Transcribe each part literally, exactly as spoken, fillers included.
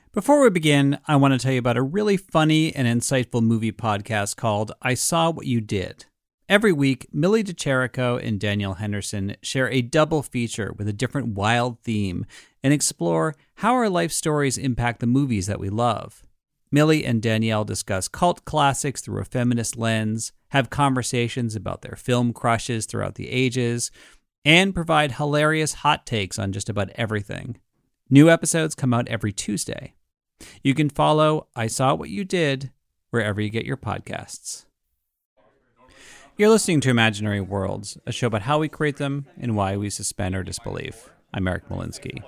Before we begin, I want to tell you about a really funny and insightful movie podcast called I Saw What You Did. Every week, Millie DeCherico and Danielle Henderson share a double feature with a different wild theme and explore how our life stories impact the movies that we love. Millie and Danielle discuss cult classics through a feminist lens, have conversations about their film crushes throughout the ages, and provide hilarious hot takes on just about everything. New episodes come out every Tuesday. You can follow I Saw What You Did wherever you get your podcasts. You're listening to Imaginary Worlds, a show about how we create them and why we suspend our disbelief. I'm Eric Molinsky.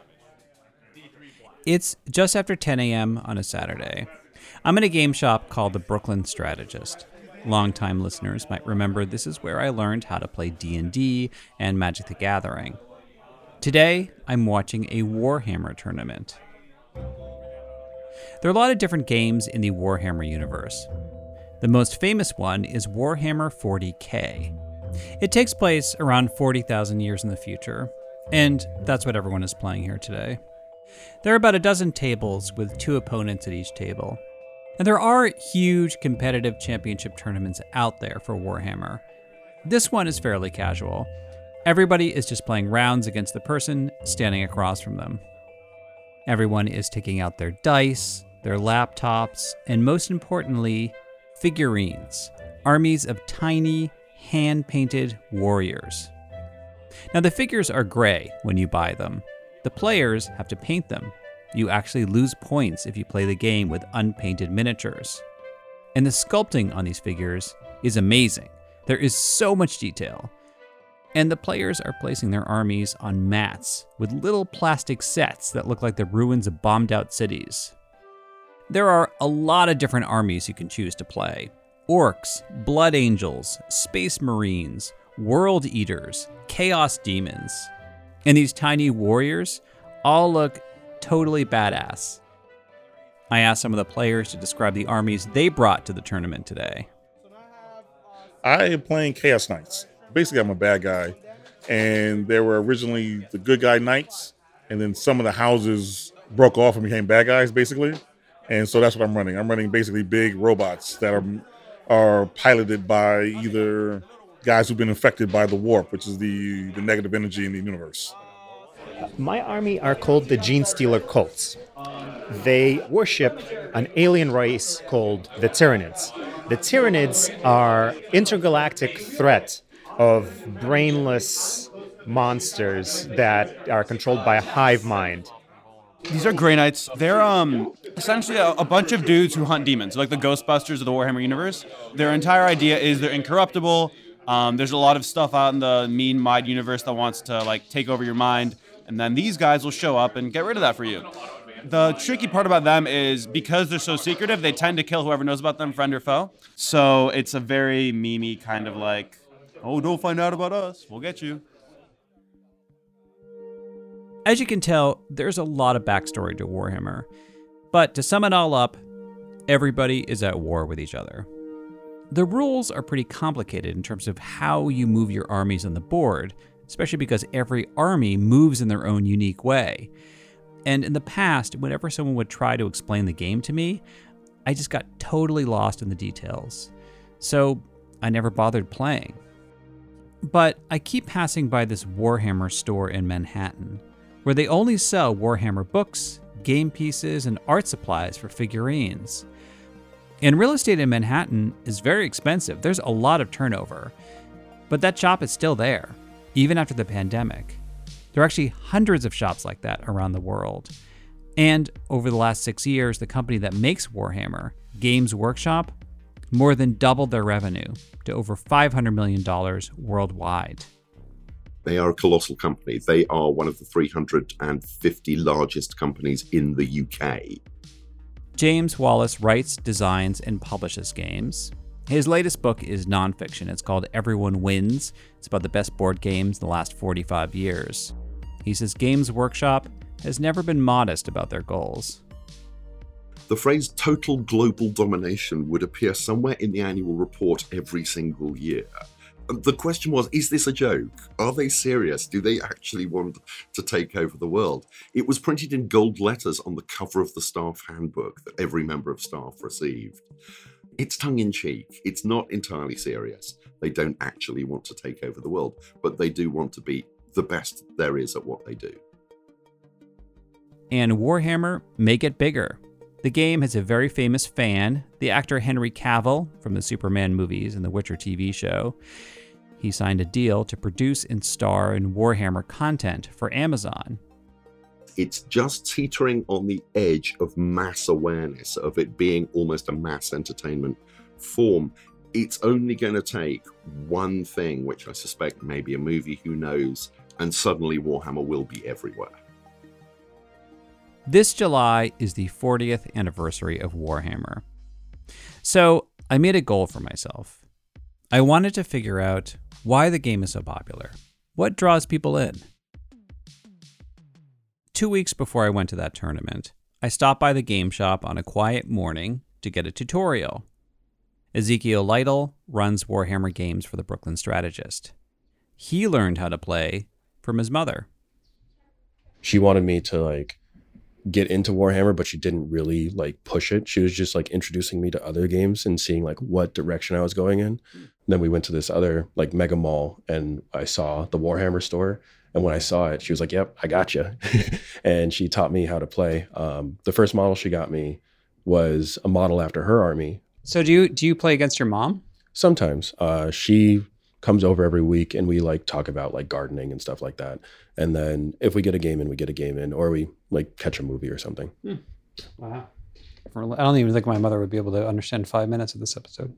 It's just after ten a.m. on a Saturday. I'm in a game shop called the Brooklyn Strategist. Longtime listeners might remember this is where I learned how to play D and D and Magic the Gathering. Today, I'm watching a Warhammer tournament. There are a lot of different games in the Warhammer universe. The most famous one is Warhammer forty K. It takes place around forty thousand years in the future, and that's what everyone is playing here today. There are about a dozen tables with two opponents at each table, and there are huge competitive championship tournaments out there for Warhammer. This one is fairly casual. Everybody is just playing rounds against the person standing across from them. Everyone is taking out their dice, their laptops, and most importantly, figurines, armies of tiny, hand-painted warriors. Now, the figures are gray when you buy them. The players have to paint them. You actually lose points if you play the game with unpainted miniatures. And the sculpting on these figures is amazing. There is so much detail. And the players are placing their armies on mats with little plastic sets that look like the ruins of bombed-out cities. There are a lot of different armies you can choose to play. Orcs, Blood Angels, Space Marines, World Eaters, Chaos Demons. And these tiny warriors all look totally badass. I asked some of the players to describe the armies they brought to the tournament today. I am playing Chaos Knights. Basically, I'm a bad guy. And they were originally the good guy knights. And then some of the houses broke off and became bad guys, basically. And so that's what I'm running. I'm running basically big robots that are are piloted by either guys who've been infected by the warp, which is the, the negative energy in the universe. My army are called the Gene Stealer Cults. They worship an alien race called the Tyranids. The Tyranids are intergalactic threat of brainless monsters that are controlled by a hive mind. These are Grey Knights. They're um essentially a, a bunch of dudes who hunt demons, like the Ghostbusters of the Warhammer universe. Their entire idea is they're incorruptible. Um, there's a lot of stuff out in the mean mind universe that wants to like take over your mind, and then these guys will show up and get rid of that for you. The tricky part about them is because they're so secretive, they tend to kill whoever knows about them, friend or foe. So it's a very memey kind of like, oh, don't find out about us, we'll get you. As you can tell, there's a lot of backstory to Warhammer. But to sum it all up, everybody is at war with each other. The rules are pretty complicated in terms of how you move your armies on the board, especially because every army moves in their own unique way. And in the past, whenever someone would try to explain the game to me, I just got totally lost in the details. So I never bothered playing. But I keep passing by this Warhammer store in Manhattan, where they only sell Warhammer books, game pieces, and art supplies for figurines. And real estate in Manhattan is very expensive. There's a lot of turnover. But that shop is still there, even after the pandemic. There are actually hundreds of shops like that around the world. And over the last six years, the company that makes Warhammer, Games Workshop, more than doubled their revenue to over five hundred million dollars worldwide. They are a colossal company. They are one of the three hundred fifty largest companies in the U K. James Wallace writes, designs, and publishes games. His latest book is nonfiction. It's called Everyone Wins. It's about the best board games in the last forty-five years. He says Games Workshop has never been modest about their goals. The phrase total global domination would appear somewhere in the annual report every single year. The question was, is this a joke? Are they serious? Do they actually want to take over the world? It was printed in gold letters on the cover of the staff handbook that every member of staff received. It's tongue-in-cheek. It's not entirely serious. They don't actually want to take over the world, but they do want to be the best there is at what they do. And Warhammer Make It Bigger. The game has a very famous fan, the actor Henry Cavill from the Superman movies and the Witcher T V show. He signed a deal to produce and star in Warhammer content for Amazon. It's just teetering on the edge of mass awareness, of it being almost a mass entertainment form. It's only going to take one thing, which I suspect may be a movie, who knows, and suddenly Warhammer will be everywhere. This July is the fortieth anniversary of Warhammer. So I made a goal for myself. I wanted to figure out why the game is so popular. What draws people in? Two weeks before I went to that tournament, I stopped by the game shop on a quiet morning to get a tutorial. Ezekiel Lytle runs Warhammer games for the Brooklyn Strategist. He learned how to play from his mother. She wanted me to like get into Warhammer, but she didn't really like push it. She was just like introducing me to other games and seeing like what direction I was going in. And then we went to this other like mega mall and I saw the Warhammer store. And when I saw it, she was like, yep, I got you. And she taught me how to play. Um, the first model she got me was a model after her army. So do you do you play against your mom? Sometimes. Uh, she comes over every week and we like talk about like gardening and stuff like that. And then if we get a game in, we get a game in, or we like catch a movie or something. Hmm. Wow. I don't even think my mother would be able to understand five minutes of this episode.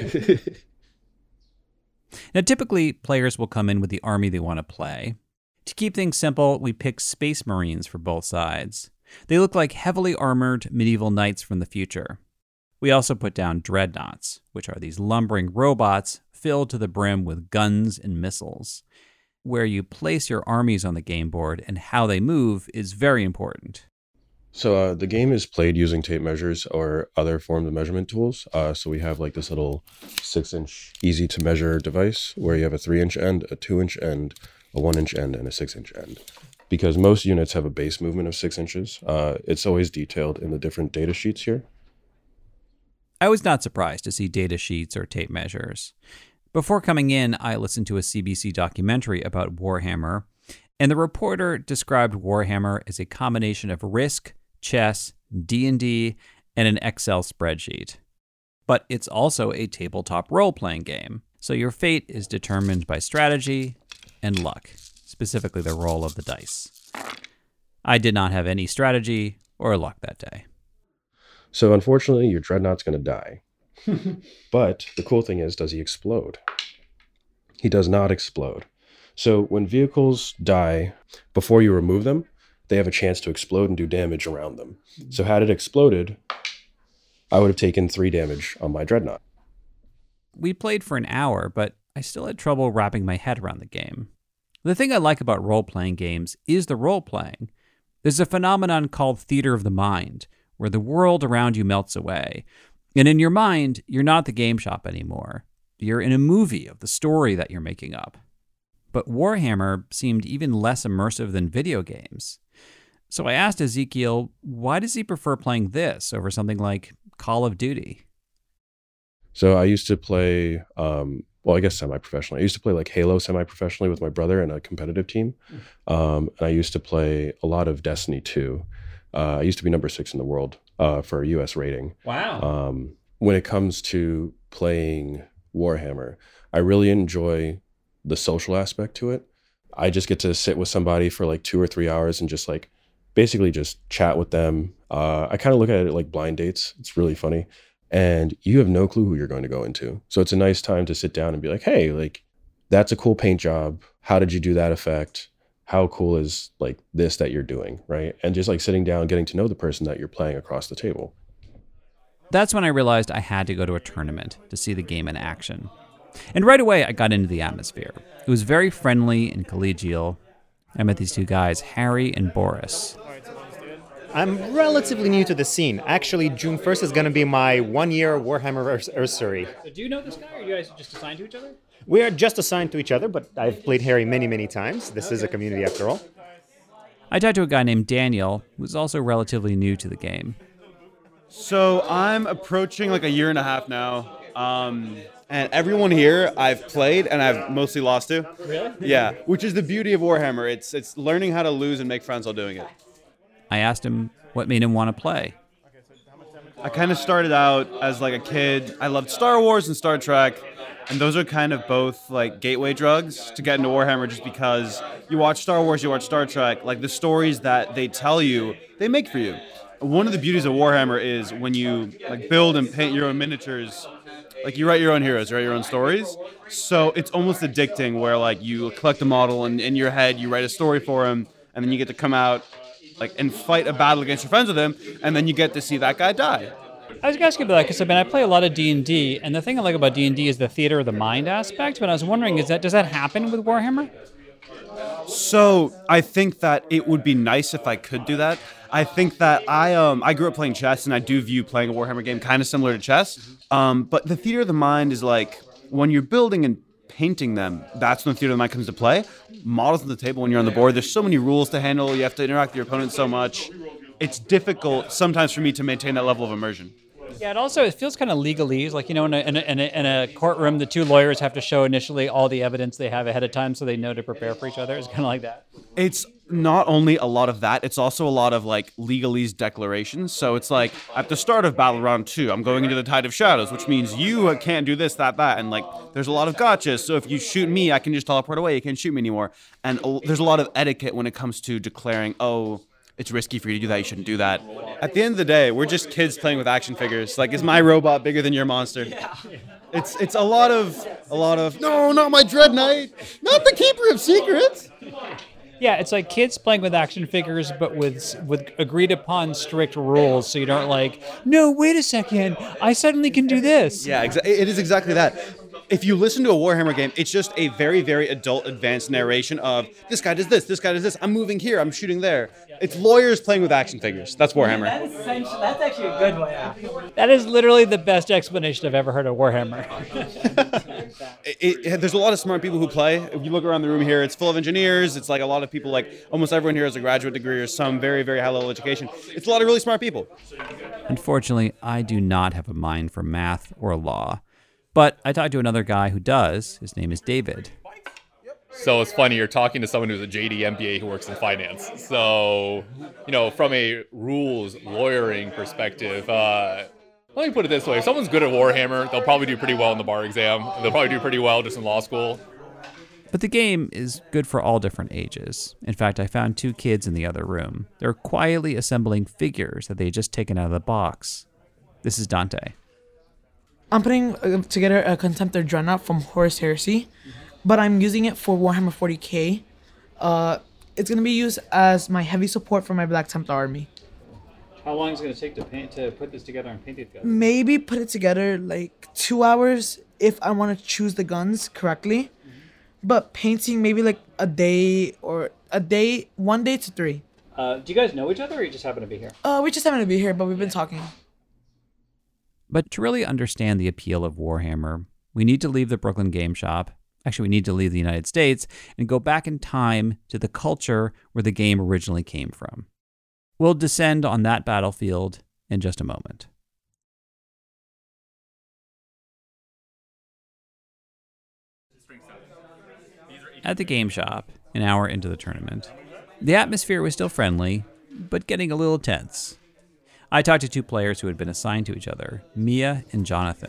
Now, typically players will come in with the army they want to play. To keep things simple, we pick Space Marines for both sides. They look like heavily armored medieval knights from the future. We also put down dreadnoughts, which are these lumbering robots filled to the brim with guns and missiles. Where you place your armies on the game board and how they move is very important. So uh, the game is played using tape measures or other forms of measurement tools. Uh, so we have like this little six-inch easy-to-measure device where you have a three-inch end, a two-inch end, a one-inch end, and a six-inch end. Because most units have a base movement of six inches, uh, it's always detailed in the different data sheets here. I was not surprised to see data sheets or tape measures. Before coming in, I listened to a C B C documentary about Warhammer, and the reporter described Warhammer as a combination of Risk, chess, D and D, and an Excel spreadsheet. But it's also a tabletop role-playing game, so your fate is determined by strategy and luck, specifically the roll of the dice. I did not have any strategy or luck that day. So unfortunately, your dreadnought's going to die. But the cool thing is, does he explode? He does not explode. So when vehicles die, before you remove them, they have a chance to explode and do damage around them. So had it exploded, I would have taken three damage on my dreadnought. We played for an hour, but I still had trouble wrapping my head around the game. The thing I like about role-playing games is the role-playing. There's a phenomenon called theater of the mind, where the world around you melts away. And in your mind, you're not the game shop anymore. You're in a movie of the story that you're making up. But Warhammer seemed even less immersive than video games. So I asked Ezekiel, why does he prefer playing this over something like Call of Duty? So I used to play, um, well, I guess semi-professionally. I used to play like Halo semi-professionally with my brother in a competitive team. Um, and I used to play a lot of Destiny two. Uh, I used to be number six in the world uh, for a U S rating. Wow. Um, when it comes to playing Warhammer, I really enjoy the social aspect to it. I just get to sit with somebody for like two or three hours and just like basically just chat with them. Uh, I kind of look at it like blind dates. It's really funny. And you have no clue who you're going to go into. So it's a nice time to sit down and be like, hey, like, that's a cool paint job. How did you do that effect? How cool is like this that you're doing, right? And just like sitting down, getting to know the person that you're playing across the table. That's when I realized I had to go to a tournament to see the game in action. And right away, I got into the atmosphere. It was very friendly and collegial. I met these two guys, Harry and Boris. I'm relatively new to the scene. Actually, June first is going to be my one-year Warhammer anniversary. So do you know this guy, or are you guys just assigned to each other? We are just assigned to each other, but I've played Harry many, many times. This is a community after all. I talked to a guy named Daniel, who's also relatively new to the game. So I'm approaching like a year and a half now. Um, and everyone here I've played and I've mostly lost to. Really? Yeah, which is the beauty of Warhammer. It's it's learning how to lose and make friends while doing it. I asked him what made him want to play. I kind of started out as like a kid. I loved Star Wars and Star Trek, and those are kind of both like gateway drugs to get into Warhammer, just because you watch Star Wars, you watch Star Trek, like the stories that they tell you, they make for you. One of the beauties of Warhammer is when you like build and paint your own miniatures, like you write your own heroes, you write your own stories. So it's almost addicting where like you collect a model and in your head you write a story for him, and then you get to come out like and fight a battle against your friends with him, and then you get to see that guy die. I was going to ask you about that because I mean I play a lot of D and D, and the thing I like about D and D is the theater of the mind aspect. But I was wondering, is that does that happen with Warhammer? So I think that it would be nice if I could do that. I think that I um I grew up playing chess, and I do view playing a Warhammer game kind of similar to chess. Um, but the theater of the mind is like when you're building and painting them, that's when the theater of the mind comes to play. Models on the table when you're on the board, there's so many rules to handle. You have to interact with your opponent so much. It's difficult sometimes for me to maintain that level of immersion. Yeah, it also it feels kind of legalese. Like, you know, in a, in, a, in, a, in a courtroom, the two lawyers have to show initially all the evidence they have ahead of time so they know to prepare for each other. It's kind of like that. It's not only a lot of that, it's also a lot of like legalese declarations. So it's like at the start of Battle Round two, I'm going into the Tide of Shadows, which means you can't do this, that, that. And like there's a lot of gotchas. So if you shoot me, I can just teleport away. You can't shoot me anymore. And there's a lot of etiquette when it comes to declaring, oh, it's risky for you to do that, you shouldn't do that. At the end of the day, we're just kids playing with action figures. Like, is my robot bigger than your monster? Yeah. It's it's a lot of, a lot of, no, not my Dread Knight, not the Keeper of Secrets. Yeah, it's like kids playing with action figures, but with with agreed upon strict rules, so you don't like, no, wait a second, I suddenly can do this. Yeah, exa- it is exactly that. If you listen to a Warhammer game, it's just a very, very adult, advanced narration of this guy does this, this guy does this, I'm moving here, I'm shooting there. It's lawyers playing with action figures. That's Warhammer. That is essentially, that's actually a good one. Yeah. That is literally the best explanation I've ever heard of Warhammer. it, it, there's a lot of smart people who play. If you look around the room here, it's full of engineers. It's like a lot of people, like almost everyone here has a graduate degree or some very, very high-level education. It's a lot of really smart people. Unfortunately, I do not have a mind for math or law. But I talked to another guy who does. His name is David. So it's funny, you're talking to someone who's a J D M B A who works in finance. So, you know, from a rules lawyering perspective, uh, let me put it this way. If someone's good at Warhammer, they'll probably do pretty well in the bar exam. They'll probably do pretty well just in law school. But the game is good for all different ages. In fact, I found two kids in the other room. They're quietly assembling figures that they had just taken out of the box. This is Dante. I'm putting uh, together a Contemptor Dreadnought from Horus Heresy, but I'm using it for Warhammer forty K. Uh, it's going to be used as my heavy support for my Black Templar army. How long is it going to take to paint to put this together and paint it together? Maybe put it together like two hours if I want to choose the guns correctly. Mm-hmm. But painting maybe like a day or a day, one day to three. Uh, do you guys know each other or you just happen to be here? Uh, we just happen to be here, but we've been talking. But to really understand the appeal of Warhammer, we need to leave the Brooklyn Game Shop. Actually, we need to leave the United States and go back in time to the culture where the game originally came from. We'll descend on that battlefield in just a moment. At the game shop, an hour into the tournament, the atmosphere was still friendly, but getting a little tense. I talked to two players who had been assigned to each other, Mia and Jonathan.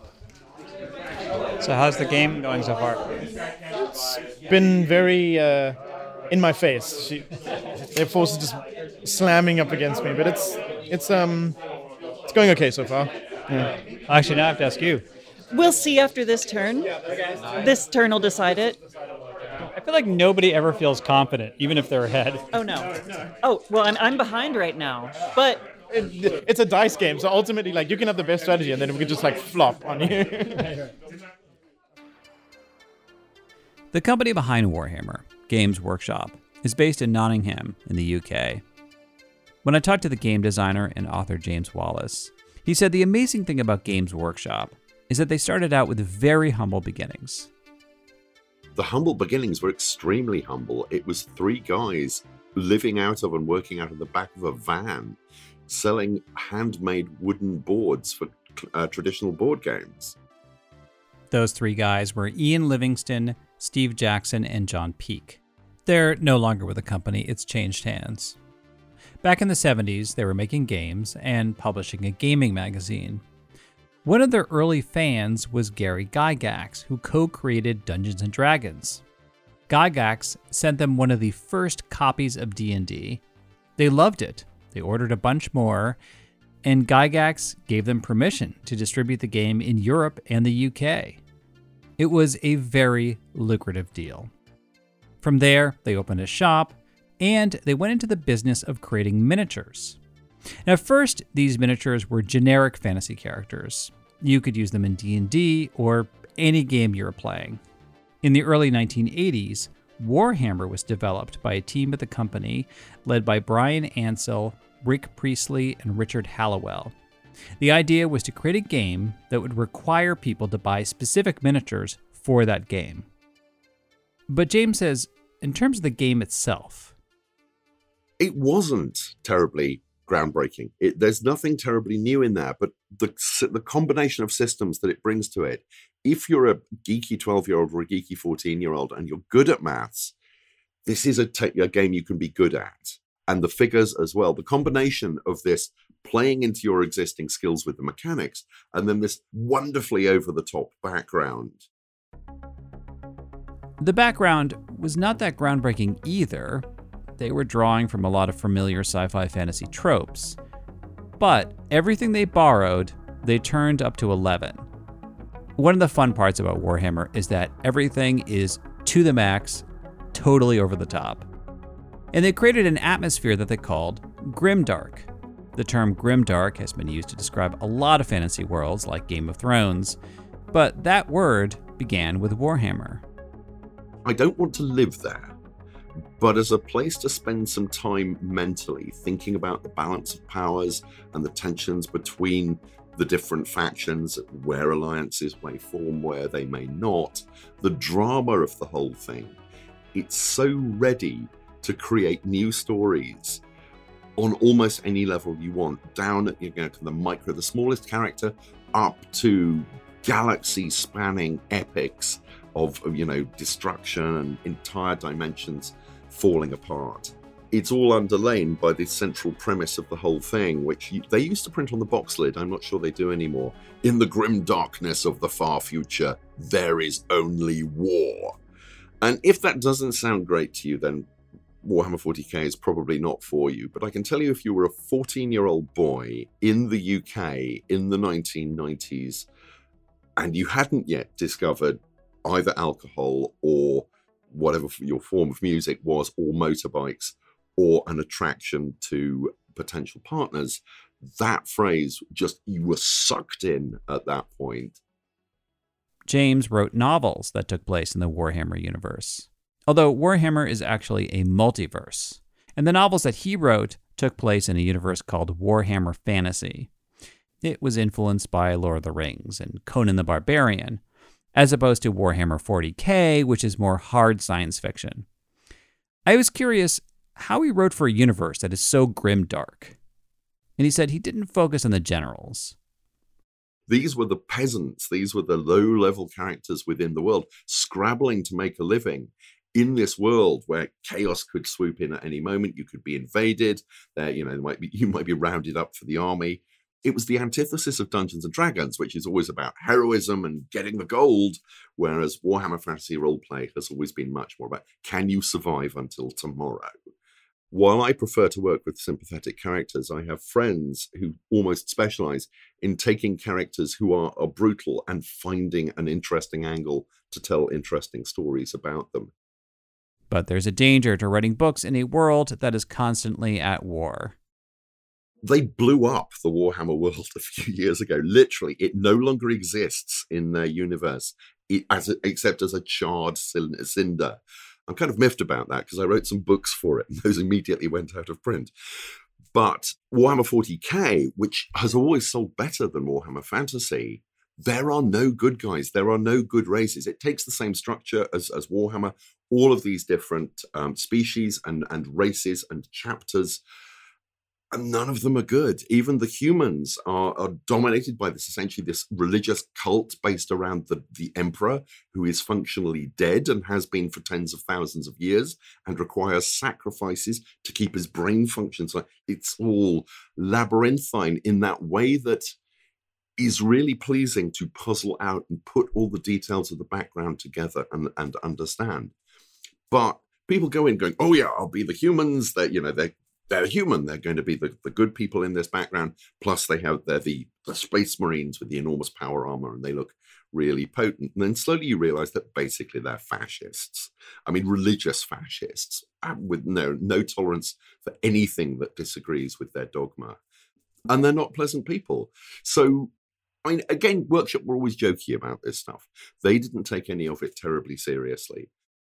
So how's the game going so far? It's been very uh, in my face. She, their force is just slamming up against me, but it's it's um it's going okay so far. Yeah. Actually, now I have to ask you. We'll see after this turn. This turn will decide it. I feel like nobody ever feels confident, even if they're ahead. Oh no. Oh well, I'm I'm behind right now, but. It, it's a dice game, so ultimately, like, you can have the best strategy, and then we can just like flop on you. The company behind Warhammer, Games Workshop, is based in Nottingham in the U K. When I talked to the game designer and author James Wallace, he said the amazing thing about Games Workshop is that they started out with very humble beginnings. The humble beginnings were extremely humble. It was three guys living out of and working out of the back of a van, selling handmade wooden boards for uh, traditional board games. Those three guys were Ian Livingston, Steve Jackson, and John Peake. They're no longer with the company, it's changed hands. Back in the seventies, they were making games and publishing a gaming magazine. One of their early fans was Gary Gygax, who co-created Dungeons and Dragons. Gygax sent them one of the first copies of D and D. They loved it. They ordered a bunch more, and Gygax gave them permission to distribute the game in Europe and the U K. It was a very lucrative deal. From there, they opened a shop, and they went into the business of creating miniatures. Now, first, these miniatures were generic fantasy characters. You could use them in D and D or any game you were playing. In the early nineteen eighties, Warhammer was developed by a team at the company led by Brian Ansell, Rick Priestley, and Richard Hallowell. The idea was to create a game that would require people to buy specific miniatures for that game. But James says, in terms of the game itself, it wasn't terribly groundbreaking. It, there's nothing terribly new in there, but the the combination of systems that it brings to it, if you're a geeky twelve-year-old or a geeky fourteen-year-old and you're good at maths, this is a, te- a game you can be good at. And the figures as well. The combination of this playing into your existing skills with the mechanics, and then this wonderfully over-the-top background. The background was not that groundbreaking either. They were drawing from a lot of familiar sci-fi fantasy tropes. But everything they borrowed, they turned up to eleven. One of the fun parts about Warhammer is that everything is to the max, totally over the top. And they created an atmosphere that they called Grimdark. The term Grimdark has been used to describe a lot of fantasy worlds like Game of Thrones, but that word began with Warhammer. I don't want to live there, but as a place to spend some time mentally thinking about the balance of powers and the tensions between the different factions, where alliances may form, where they may not, the drama of the whole thing, it's so ready to create new stories on almost any level you want, down at, you know, to the micro, the smallest character, up to galaxy-spanning epics of, you know, destruction and entire dimensions falling apart. It's all underlain by the central premise of the whole thing, which you, they used to print on the box lid. I'm not sure they do anymore. In the grim darkness of the far future, there is only war. And if that doesn't sound great to you, then Warhammer forty K is probably not for you. But I can tell you, if you were a fourteen-year-old boy in the U K in the nineteen nineties, and you hadn't yet discovered either alcohol or whatever your form of music was, or motorbikes, or an attraction to potential partners, that phrase, just, you were sucked in at that point. James wrote novels that took place in the Warhammer universe, although Warhammer is actually a multiverse, and the novels that he wrote took place in a universe called Warhammer Fantasy. It was influenced by Lord of the Rings and Conan the Barbarian, as opposed to Warhammer forty K, which is more hard science fiction. I was curious how he wrote for a universe that is so grim-dark, and he said he didn't focus on the generals. These were the peasants, these were the low-level characters within the world, scrabbling to make a living in this world where chaos could swoop in at any moment. You could be invaded, there, you know, might be, you might be rounded up for the army. It was the antithesis of Dungeons and Dragons, which is always about heroism and getting the gold, whereas Warhammer Fantasy Roleplay has always been much more about, can you survive until tomorrow? While I prefer to work with sympathetic characters, I have friends who almost specialize in taking characters who are, are brutal and finding an interesting angle to tell interesting stories about them. But there's a danger to writing books in a world that is constantly at war. They blew up the Warhammer world a few years ago. Literally, it no longer exists in their universe, it, as a, except as a charred cinder. I'm kind of miffed about that because I wrote some books for it and those immediately went out of print. But Warhammer forty K, which has always sold better than Warhammer Fantasy, there are no good guys. There are no good races. It takes the same structure as, as Warhammer, all of these different um, species and, and races and chapters, and none of them are good. Even the humans are, are dominated by this, essentially this religious cult based around the, the emperor, who is functionally dead and has been for tens of thousands of years and requires sacrifices to keep his brain functions. So it's all labyrinthine in that way that is really pleasing to puzzle out and put all the details of the background together and, and understand. But people go in going, oh yeah, I'll be the humans. That, you know, they're They're human. They're going to be the, the good people in this background. Plus, they have they're the, the space marines with the enormous power armor, and they look really potent. And then slowly you realize that basically they're fascists. I mean, religious fascists with no no tolerance for anything that disagrees with their dogma, and they're not pleasant people. So, I mean, again, Workshop were always jokey about this stuff. They didn't take any of it terribly seriously.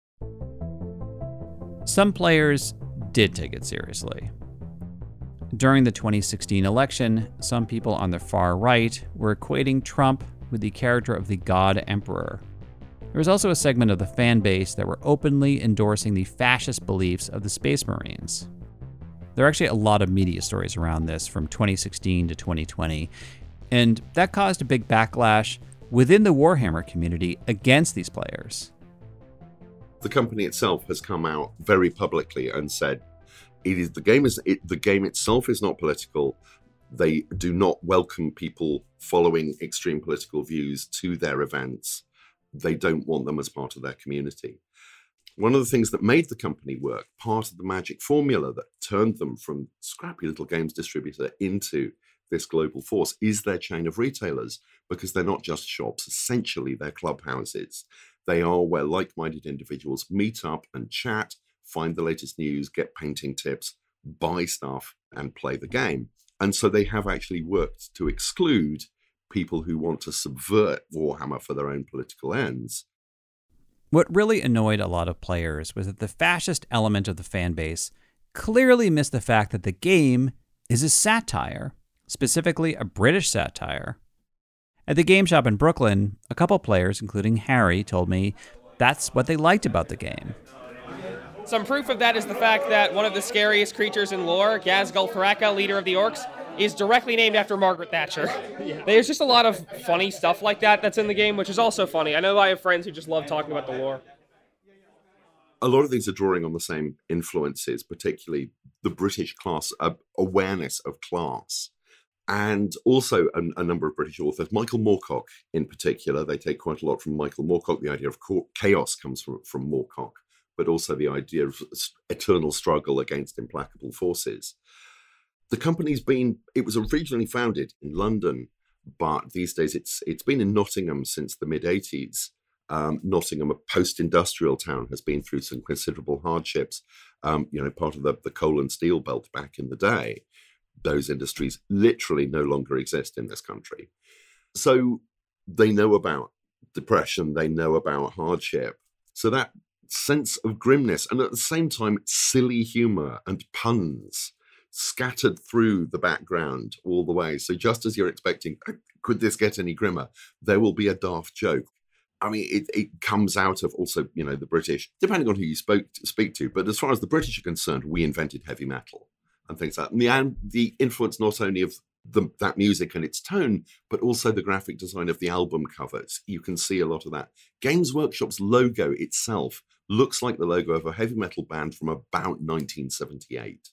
Some players did take it seriously. During the twenty sixteen election, some people on the far right were equating Trump with the character of the God Emperor. There was also a segment of the fan base that were openly endorsing the fascist beliefs of the Space Marines. There are actually a lot of media stories around this from twenty sixteen to twenty twenty, and that caused a big backlash within the Warhammer community against these players. The company itself has come out very publicly and said it is the game is it, the game itself is not political. They do not welcome people following extreme political views to their events. They don't want them as part of their community. One of the things that made the company work, part of the magic formula that turned them from scrappy little games distributor into this global force, is their chain of retailers, because they're not just shops. Essentially, they're clubhouses. They are where like-minded individuals meet up and chat, find the latest news, get painting tips, buy stuff, and play the game. And so they have actually worked to exclude people who want to subvert Warhammer for their own political ends. What really annoyed a lot of players was that the fascist element of the fan base clearly missed the fact that the game is a satire, specifically a British satire. At the game shop in Brooklyn, a couple players, including Harry, told me that's what they liked about the game. Some proof of that is the fact that one of the scariest creatures in lore, Ghazghkull Thraka, leader of the Orcs, is directly named after Margaret Thatcher. Yeah. There's just a lot of funny stuff like that that's in the game, which is also funny. I know I have friends who just love talking about the lore. A lot of these are drawing on the same influences, particularly the British class uh, awareness of class. And also a, a number of British authors, Michael Moorcock in particular. They take quite a lot from Michael Moorcock. The idea of chaos comes from, from Moorcock, but also the idea of eternal struggle against implacable forces. The company's been, it was originally founded in London, but these days it's it's been in Nottingham since the mid-eighties. Um, Nottingham, a post-industrial town, has been through some considerable hardships. Um, you know, part of the, the coal and steel belt back in the day. Those industries literally no longer exist in this country. So they know about depression, they know about hardship. So that sense of grimness, and at the same time, silly humor and puns scattered through the background all the way. So just as you're expecting, could this get any grimmer? There will be a daft joke. I mean, it, it comes out of also, you know, the British, depending on who you spoke to, speak to. But as far as the British are concerned, we invented heavy metal and things like that. And the, and the influence not only of the, that music and its tone, but also the graphic design of the album covers. You can see a lot of that. Games Workshop's logo itself looks like the logo of a heavy metal band from about nineteen seventy-eight.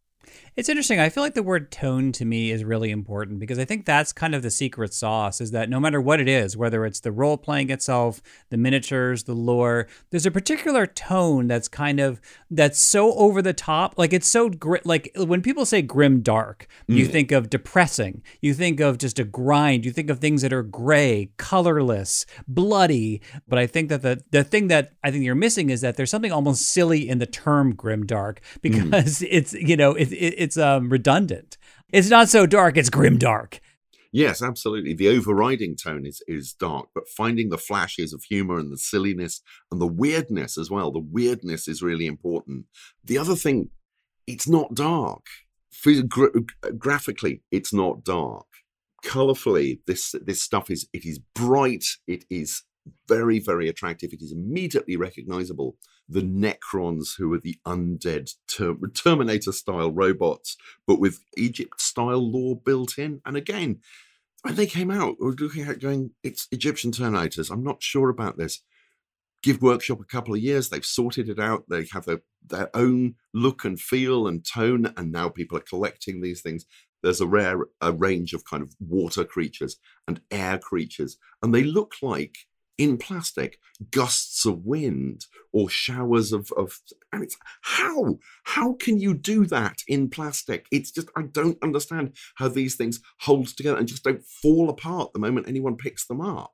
It's interesting. I feel like the word tone to me is really important because I think that's kind of the secret sauce, is that no matter what it is, whether it's the role-playing itself, the miniatures, the lore, there's a particular tone that's kind of, that's so over the top. Like it's so, gr- like when people say grim dark, mm. you think of depressing. You think of just a grind. You think of things that are gray, colorless, bloody. But I think that the, the thing that I think you're missing is that there's something almost silly in the term grim dark because mm. it's, you know, it, it, it's um, redundant. It's not so dark, it's grim dark. Yes, absolutely. The overriding tone is, is dark, but finding the flashes of humor and the silliness and the weirdness as well. The weirdness is really important. The other thing, it's not dark. Gra- graphically, it's not dark. colorfully, this this stuff is it is bright, it is very, very attractive, it is immediately recognizable. The Necrons, who are the undead ter- Terminator-style robots, but with Egypt-style lore built in. And again, when they came out, we were looking at it going, it's Egyptian Terminators. I'm not sure about this. Give Workshop a couple of years. They've sorted it out. They have their, their own look and feel and tone, and now people are collecting these things. There's a rare a range of kind of water creatures and air creatures, and they look like, in plastic, gusts of wind or showers of, of and it's how how can you do that in plastic? It's just, I don't understand how these things hold together and just don't fall apart the moment anyone picks them up.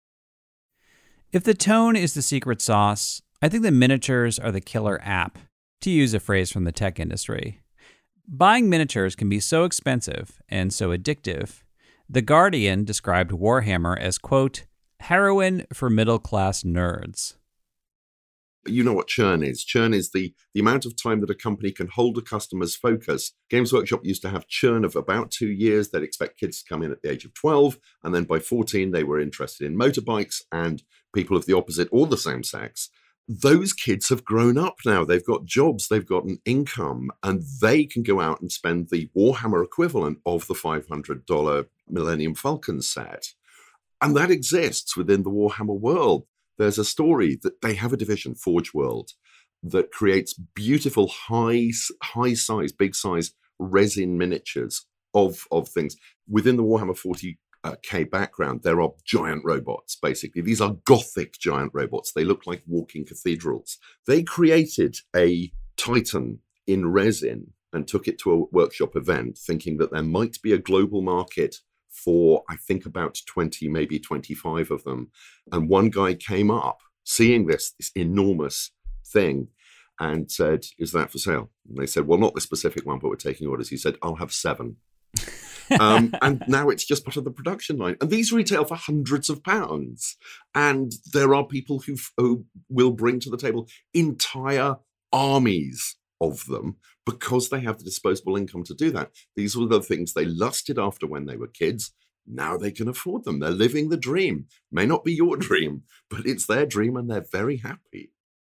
If the tone is the secret sauce, I think the miniatures are the killer app, to use a phrase from the tech industry. Buying miniatures can be so expensive and so addictive. The Guardian described Warhammer as, quote, heroin for middle-class nerds. You know what churn is. Churn is the, the amount of time that a company can hold a customer's focus. Games Workshop used to have churn of about two years. They'd expect kids to come in at the age of twelve, and then by fourteen, they were interested in motorbikes and people of the opposite or the same sex. Those kids have grown up now. They've got jobs, they've got an income, and they can go out and spend the Warhammer equivalent of the five hundred dollars Millennium Falcon set. And that exists within the Warhammer world. There's a story that they have a division, Forge World, that creates beautiful high, high size, big size resin miniatures of, of things. Within the Warhammer forty K background, there are giant robots, basically. These are gothic giant robots. They look like walking cathedrals. They created a Titan in resin and took it to a workshop event, thinking that there might be a global market for, I think, about twenty, maybe twenty-five of them. And one guy came up seeing this, this enormous thing and said, is that for sale? And they said, well, not the specific one, but we're taking orders. He said, I'll have seven. um, and now it's just part of the production line. And these retail for hundreds of pounds. And there are people who, who will bring to the table entire armies of them because they have the disposable income to do that. These were the things they lusted after when they were kids. Now they can afford them. They're living the dream. May not be your dream, but it's their dream and they're very happy.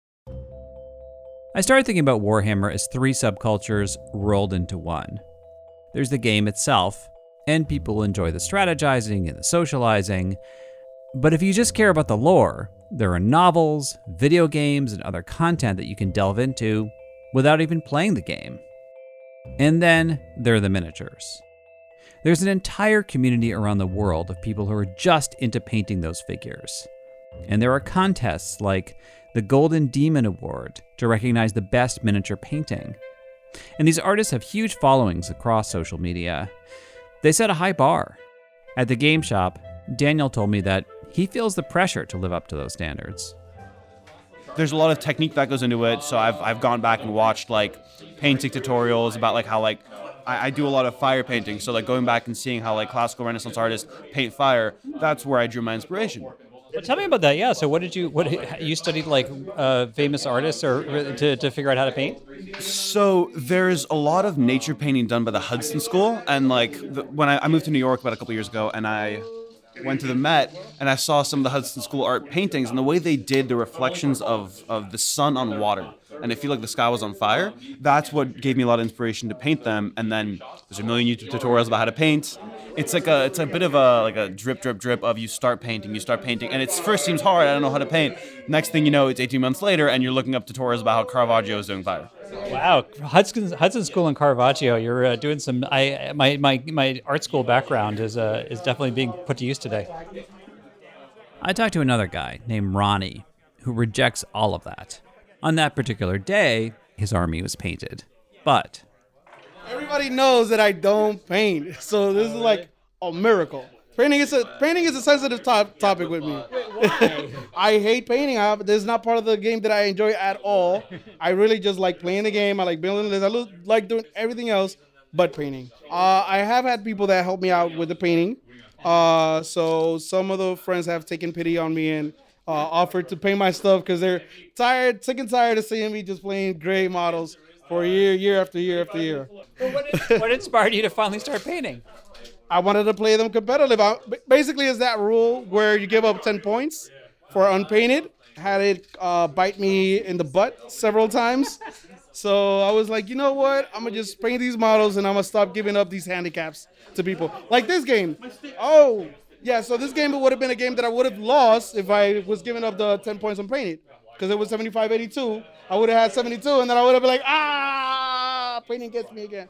I started thinking about Warhammer as three subcultures rolled into one. There's the game itself, and people enjoy the strategizing and the socializing. But if you just care about the lore, there are novels, video games, and other content that you can delve into without even playing the game. And then there are the miniatures. There's an entire community around the world of people who are just into painting those figures. And there are contests like the Golden Demon Award to recognize the best miniature painting. And these artists have huge followings across social media. They set a high bar. At the game shop, Daniel told me that he feels the pressure to live up to those standards. There's a lot of technique that goes into it, so I've I've gone back and watched like painting tutorials about like how like I, I do a lot of fire painting, so like going back and seeing how like classical Renaissance artists paint fire, that's where I drew my inspiration. Well, tell me about that. Yeah. So what did you what you studied like uh, famous artists or to to figure out how to paint? So there's a lot of nature painting done by the Hudson School, and like the, when I, I moved to New York about a couple years ago, and I went to the Met and I saw some of the Hudson School art paintings, and the way they did the reflections of, of the sun on water, and it felt like the sky was on fire. That's what gave me a lot of inspiration to paint them. And then there's a million YouTube tutorials about how to paint. It's like a it's a bit of a like a drip drip drip of you start painting, you start painting, and it first seems hard. I don't know how to paint. Next thing you know, it's eighteen months later, and you're looking up tutorials about how Caravaggio is doing fire. Wow, Hudson Hudson School and Caravaggio. You're uh, doing some. I my my my art school background is uh, is definitely being put to use today. I talked to another guy named Ronnie who rejects all of that. On that particular day, his army was painted, but everybody knows that I don't paint, so this is like a miracle. Painting is a painting is a sensitive top, topic with me. I hate painting. I, this is not part of the game that I enjoy at all. I really just like playing the game. I like building this. I lo- like doing everything else but painting. Uh, I have had people that help me out with the painting. Uh, so some of the friends have taken pity on me and uh, offered to paint my stuff because they're tired, sick and tired of seeing me just playing gray models for a year, year after year after year. What, what inspired you to finally start painting? I wanted to play them competitive. I, basically, it's that rule where you give up ten points for unpainted. Had it uh, bite me in the butt several times. So I was like, you know what? I'm going to just paint these models and I'm going to stop giving up these handicaps to people. Like this game. Oh, yeah. So this game would have been a game that I would have lost if I was giving up the ten points unpainted. Because it was seventy-five eighty-two. I would have had seventy-two and then I would have been like, ah, painting gets me again.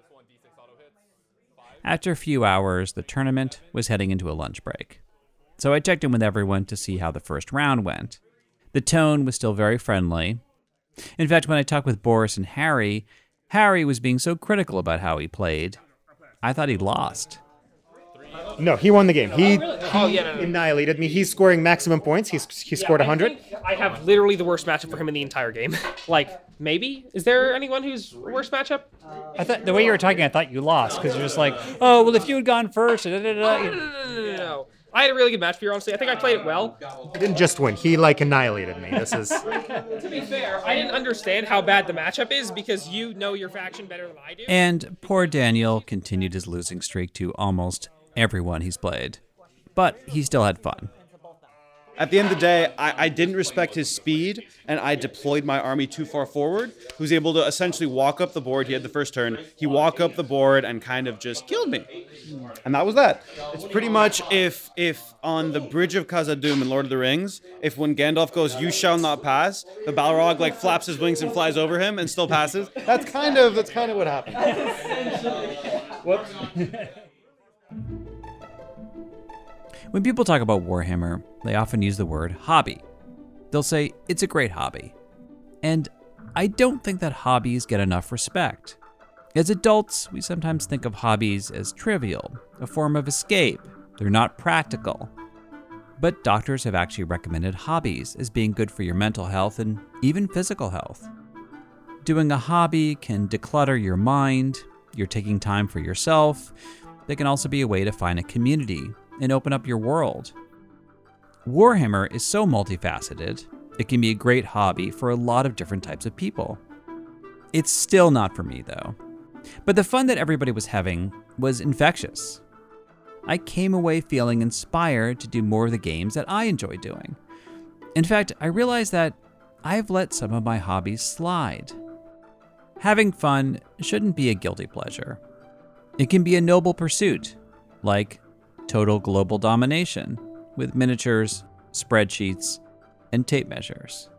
After a few hours, the tournament was heading into a lunch break. So I checked in with everyone to see how the first round went. The tone was still very friendly. In fact, when I talked with Boris and Harry, Harry was being so critical about how he played, I thought he lost. No, he won the game. He, he Oh, yeah, no, no. annihilated me. He's scoring maximum points. He's he scored Yeah, one hundred. I, think I have literally the worst matchup for him in the entire game. Like, maybe? Is there anyone who's worst matchup? I thought the way you were talking, I thought you lost because you're just like, oh, well, if you had gone first. Da, da, da, da. No, no, no, no, no, no. I had a really good match for you, honestly. I think I played it well. He didn't just win. He, like, annihilated me. This is... To be fair, I didn't understand how bad the matchup is because you know your faction better than I do. And poor Daniel continued his losing streak to almost everyone he's played. But he still had fun. At the end of the day, I, I didn't respect his speed, and I deployed my army too far forward. He was able to essentially walk up the board. He had the first turn. He walked up the board and kind of just killed me. And that was that. It's pretty much if if on the Bridge of Khazad-dûm in Lord of the Rings, if when Gandalf goes, "You shall not pass," the Balrog like flaps his wings and flies over him and still passes. That's kind of that's kind of what happened. Whoops. When people talk about Warhammer, they often use the word hobby. They'll say, it's a great hobby. And I don't think that hobbies get enough respect. As adults, we sometimes think of hobbies as trivial, a form of escape. They're not practical. But doctors have actually recommended hobbies as being good for your mental health and even physical health. Doing a hobby can declutter your mind, you're taking time for yourself. They can also be a way to find a community and open up your world. Warhammer is so multifaceted, it can be a great hobby for a lot of different types of people. It's still not for me, though. But the fun that everybody was having was infectious. I came away feeling inspired to do more of the games that I enjoy doing. In fact, I realized that I've let some of my hobbies slide. Having fun shouldn't be a guilty pleasure. It can be a noble pursuit, like total global domination with miniatures, spreadsheets, and tape measures.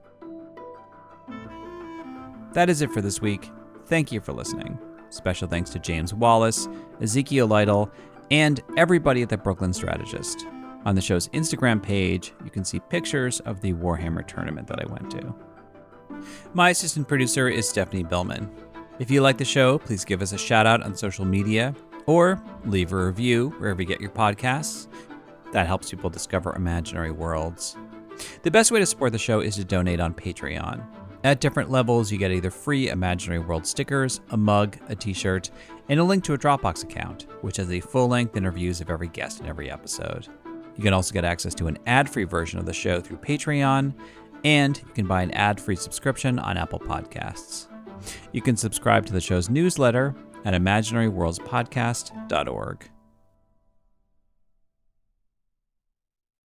That is it for this week. Thank you for listening. Special thanks to James Wallace, Ezekiel Lytle, and everybody at the Brooklyn Strategist. On the show's Instagram page, you can see pictures of the Warhammer tournament that I went to. My assistant producer is Stephanie Billman. If you like the show, please give us a shout out on social media or leave a review wherever you get your podcasts. That helps people discover imaginary worlds. The best way to support the show is to donate on Patreon. At different levels, you get either free Imaginary World stickers, a mug, a t-shirt, and a link to a Dropbox account, which has the full-length interviews of every guest in every episode. You can also get access to an ad-free version of the show through Patreon, and you can buy an ad-free subscription on Apple Podcasts. You can subscribe to the show's newsletter at imaginary worlds podcast dot org.